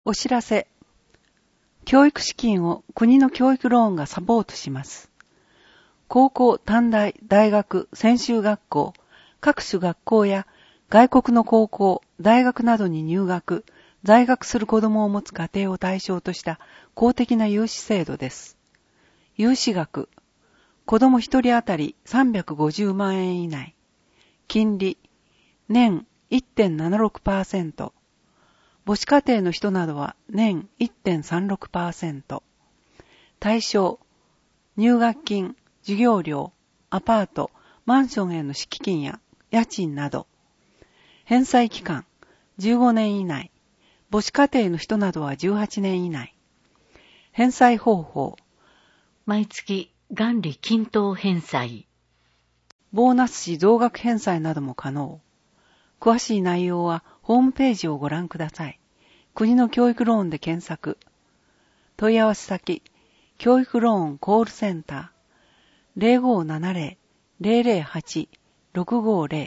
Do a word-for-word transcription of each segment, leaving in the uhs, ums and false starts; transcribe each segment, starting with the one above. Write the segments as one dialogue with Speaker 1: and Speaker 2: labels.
Speaker 1: お知らせ。教育資金を国の教育ローンがサポートします。高校、短大、大学、専修学校、各種学校や外国の高校、大学などに入学、在学する子供を持つ家庭を対象とした公的な融資制度です。融資額、子供一人当たりさんびゃくごじゅうまんえん以内。金利、年 いってんななろくパーセント。母子家庭の人などは年 いってんさんろくパーセント。対象、入学金、授業料、アパート、マンションへの敷金や家賃など。返済期間、じゅうごねん以内。母子家庭の人などはじゅうはちねん以内。返済方法、
Speaker 2: 毎月元利均等返済。
Speaker 1: ボーナス時増額返済なども可能。詳しい内容はホームページをご覧ください。国の教育ローンで検索。問い合わせ先、教育ローンコールセンター ゼロごーななゼロ ゼロゼロはち ろくごゼロ。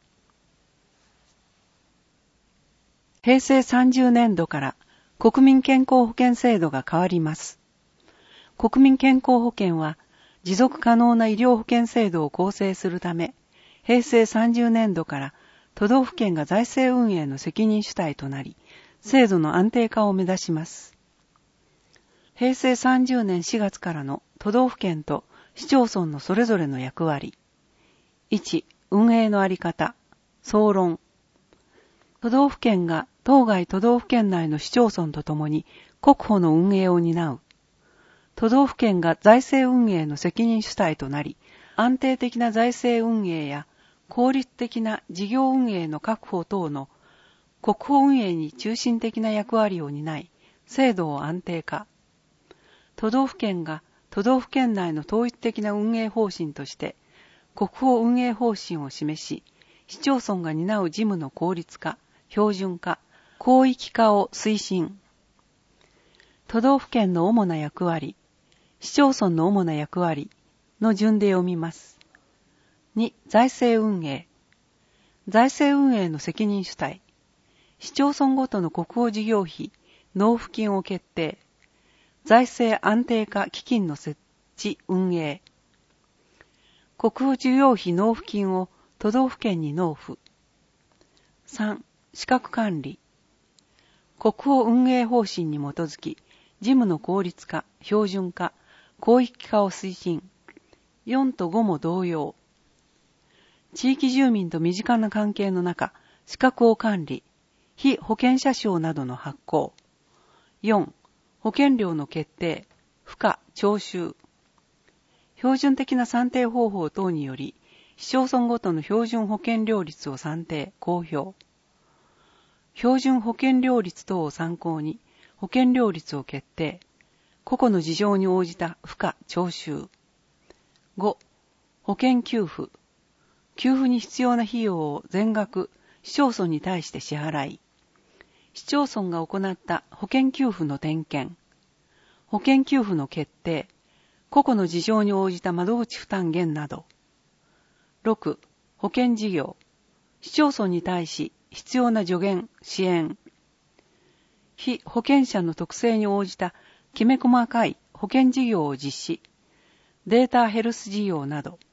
Speaker 1: 平成さんじゅうねんどから国民健康保険制度が変わります。国民健康保険は持続可能な医療保険制度を構成するため、平成さんじゅうねんどから都道府県が財政運営の責任主体となり、制度の安定化を目指します。平成さんじゅうねんしがつからの都道府県と市町村のそれぞれの役割。いち. 運営のあり方。総論。都道府県が当該都道府県内の市町村とともに国保の運営を担う。都道府県が財政運営の責任主体となり、安定的な財政運営や効率的な事業運営の確保等の国保運営に中心的な役割を担い、制度を安定化。都道府県が都道府県内の統一的な運営方針として、国保運営方針を示し、市町村が担う事務の効率化、標準化、広域化を推進。都道府県の主な役割、市町村の主な役割の順で読みます。に. 財政運営。財政運営の責任主体。市町村ごとの国保事業費、納付金を決定。財政安定化基金の設置運営。国保事業費納付金を都道府県に納付。さん. 資格管理。国保運営方針に基づき、事務の効率化、標準化、広域化を推進。よんとごも同様。地域住民と身近な関係の中、資格を管理、被保険者証などの発行。よん. 保険料の決定、付加、徴収。標準的な算定方法等により、市町村ごとの標準保険料率を算定、公表。標準保険料率等を参考に、保険料率を決定。個々の事情に応じた付加、徴収。ご. 保険給付。給付に必要な費用を全額、市町村に対して支払い。市町村が行った保険給付の点検。保険給付の決定。個々の事情に応じた窓口負担減など。ろく. 保険事業。市町村に対し必要な助言、支援。被保険者の特性に応じたきめ細かい保険事業を実施。データヘルス事業など。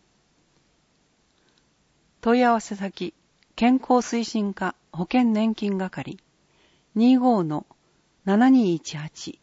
Speaker 1: 問い合わせ先、健康推進課保険年金係 にじゅうごのななにいちはち。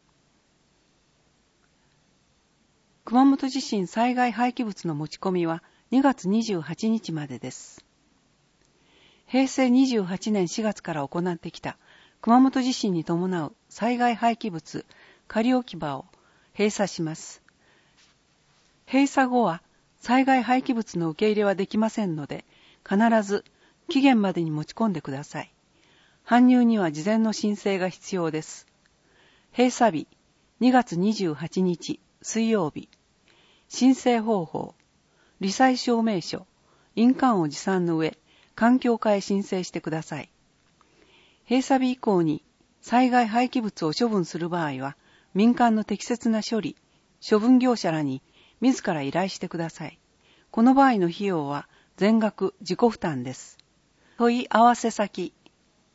Speaker 1: 熊本地震災害廃棄物の持ち込みはにがつにじゅうはちにちまでです。平成にじゅうはちねんしがつから行ってきた熊本地震に伴う災害廃棄物仮置き場を閉鎖します。閉鎖後は災害廃棄物の受け入れはできませんので、必ず期限までに持ち込んでください。搬入には事前の申請が必要です。閉鎖日、にがつにじゅうはちにち水曜日。申請方法、罹災証明書、印鑑を持参の上、環境課へ申請してください。閉鎖日以降に災害廃棄物を処分する場合は、民間の適切な処理、処分業者らに自ら依頼してください。この場合の費用は全額自己負担です。問い合わせ先、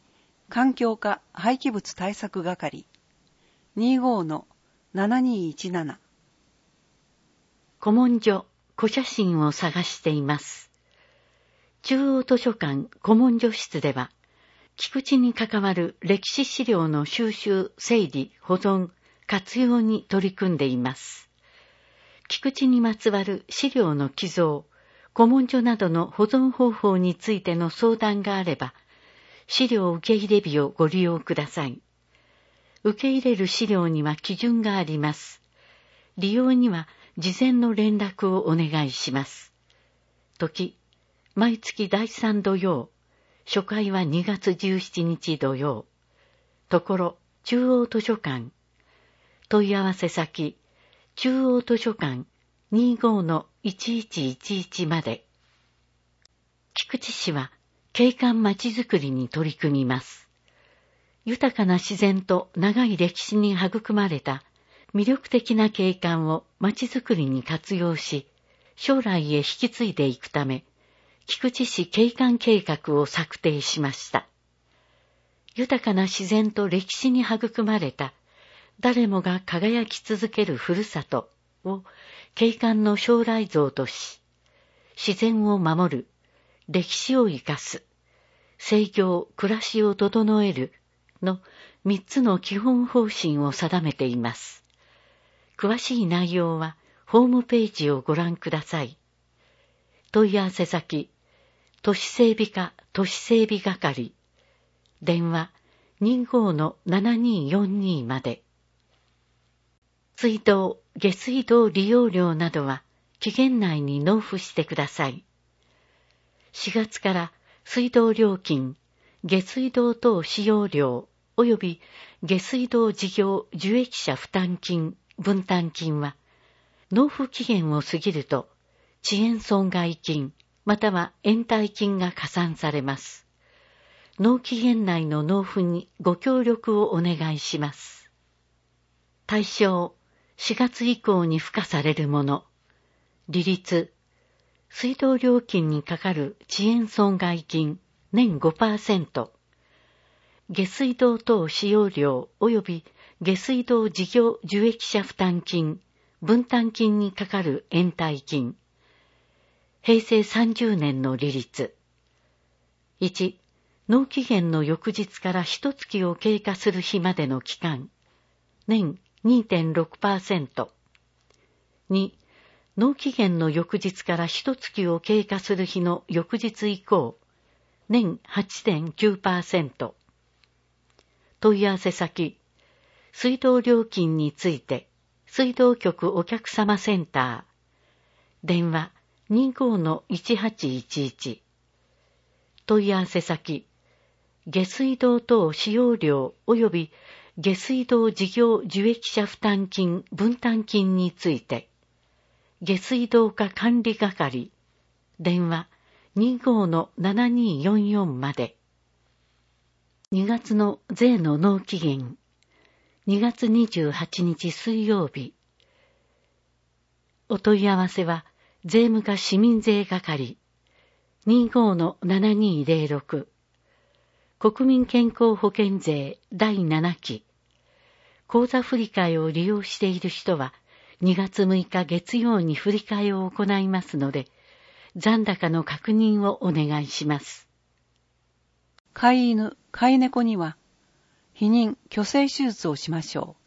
Speaker 1: 環境課廃棄物対策係 にじゅうごのななにいちなな。
Speaker 2: 古文書古写真を探しています。中央図書館古文書室では、菊池に関わる歴史資料の収集、整理、保存、活用に取り組んでいます。菊池にまつわる資料の寄贈、古文書などの保存方法についての相談があれば、資料受け入れ日をご利用ください。受け入れる資料には基準があります。利用には事前の連絡をお願いします。時、毎月だいさん土曜、初回はにがつじゅうしちにち土曜。ところ、中央図書館。問い合わせ先、中央図書館 にじゅうごのいちいちいちいち まで。菊池市は景観まちづくりに取り組みます。豊かな自然と長い歴史に育まれた魅力的な景観をまちづくりに活用し、将来へ引き継いでいくため、菊池市景観計画を策定しました。豊かな自然と歴史に育まれた誰もが輝き続けるふるさとを景観の将来像とし、自然を守る、歴史を生かす、生業、暮らしを整えるのみっつの基本方針を定めています。詳しい内容はホームページをご覧ください。問い合わせ先、都市整備課都市整備係、電話 にじゅうごのななによんに まで。水道、下水道利用料などは期限内に納付してください。しがつから水道料金、下水道等使用料及び下水道事業受益者負担金、分担金は納付期限を過ぎると遅延損害金または延滞金が加算されます。納期限内の納付にご協力をお願いします。対象、しがつ以降に付加されるもの。利率、水道料金にかかる遅延損害金年 ごパーセント、下水道等使用料及び下水道事業受益者負担金、分担金にかかる延滞金。へいせいさんじゅうねんの利率。いち、納期限の翌日からいちがつを経過する日までの期間、年 にてんろくパーセント。に、納期限の翌日からいちがつを経過する日の翌日以降、年 はちてんきゅうパーセント。問い合わせ先、水道料金について、水道局お客様センター、電話 にじゅうごのいちはちいちいち。問い合わせ先、下水道等使用料及び下水道事業受益者負担金、分担金について、下水道課管理係、電話 にじゅうごのななによんよん まで。にがつの税の納期限、にがつにじゅうはちにち水曜日。お問い合わせは、税務課市民税係、にじゅうごのななにぜろろく。国民健康保険税だいななき。口座振替を利用している人は、にがつむいか月曜に振り替えを行いますので、残高の確認をお願いします。
Speaker 1: 飼い犬、飼い猫には、避妊、去勢手術をしましょ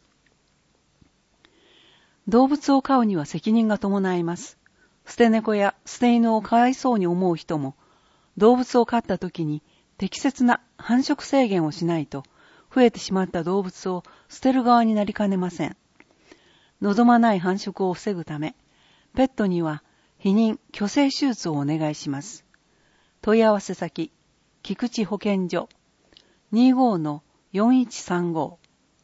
Speaker 1: う。動物を飼うには責任が伴います。捨て猫や捨て犬をかわいそうに思う人も、動物を飼った時に適切な繁殖制限をしないと、増えてしまった動物を捨てる側になりかねません。望まない繁殖を防ぐため、ペットには避妊・去勢手術をお願いします。問い合わせ先、菊池保健所 にじゅうごのよんいちさんご。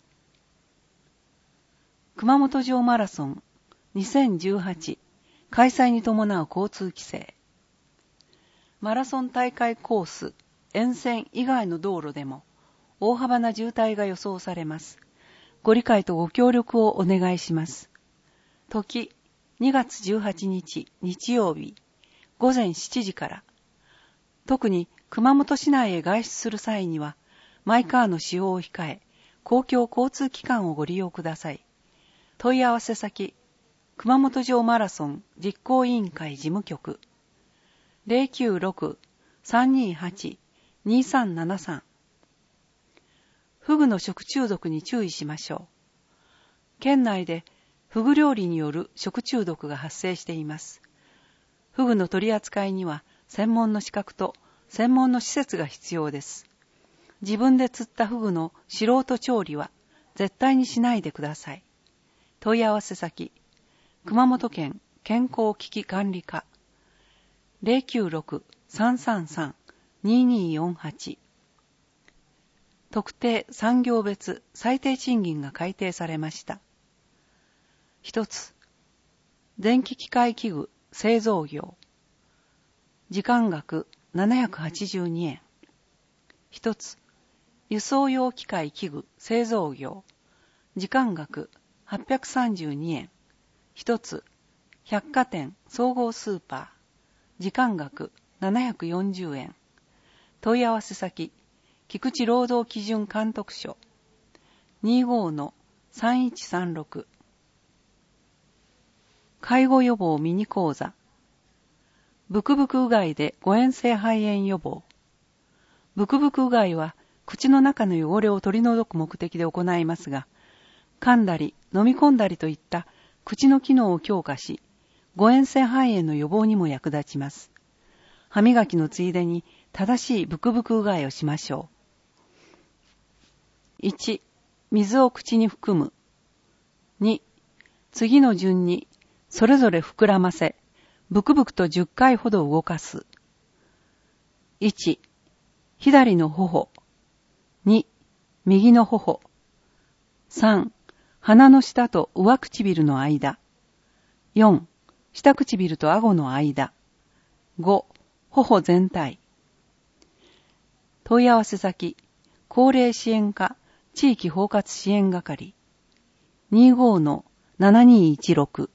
Speaker 1: 熊本城マラソンにせんじゅうはち開催に伴う交通規制。マラソン大会コース、沿線以外の道路でも大幅な渋滞が予想されます。ご理解とご協力をお願いします。時、にがつじゅうはちにち日曜日、ごぜんしちじから。特に熊本市内へ外出する際には、 マイカーの使用を控え、公共交通機関をご利用ください。問い合わせ先、熊本城マラソン実行委員会事務局 ゼロきゅうろく さんにはち にさんななさん。フグの食中毒に注意しましょう。県内でフグ料理による食中毒が発生しています。フグの取り扱いには専門の資格と専門の施設が必要です。自分で釣ったフグの素人調理は絶対にしないでください。問い合わせ先、熊本県健康危機管理課 ゼロきゅうろく さんさんさん にによんはち。特定産業別最低賃金が改定されました。一つ、電気機械器具製造業。時間額ななひゃくはちじゅうにえん。一つ、輸送用機械器具製造業。時間額はっぴゃくさんじゅうにえん。一つ、百貨店総合スーパー。時間額ななひゃくよんじゅうえん。問い合わせ先、菊池労働基準監督署 にじゅうごのさんいちさんろく。介護予防ミニ講座。ブクブクうがいで誤嚥性肺炎予防。ブクブクうがいは口の中の汚れを取り除く目的で行いますが、噛んだり飲み込んだりといった口の機能を強化し、誤嚥性肺炎の予防にも役立ちます。歯磨きのついでに正しいブクブクうがいをしましょう。いち、水を口に含む。に、次の順にそれぞれ膨らませ、ブクブクとじゅっかいほど動かす。いち、左の頬。に、右の頬。さん、鼻の下と上唇の間。よん、下唇と顎の間。ご、頬全体。問い合わせ先、高齢支援課地域包括支援係 にじゅうごのななにいちろく。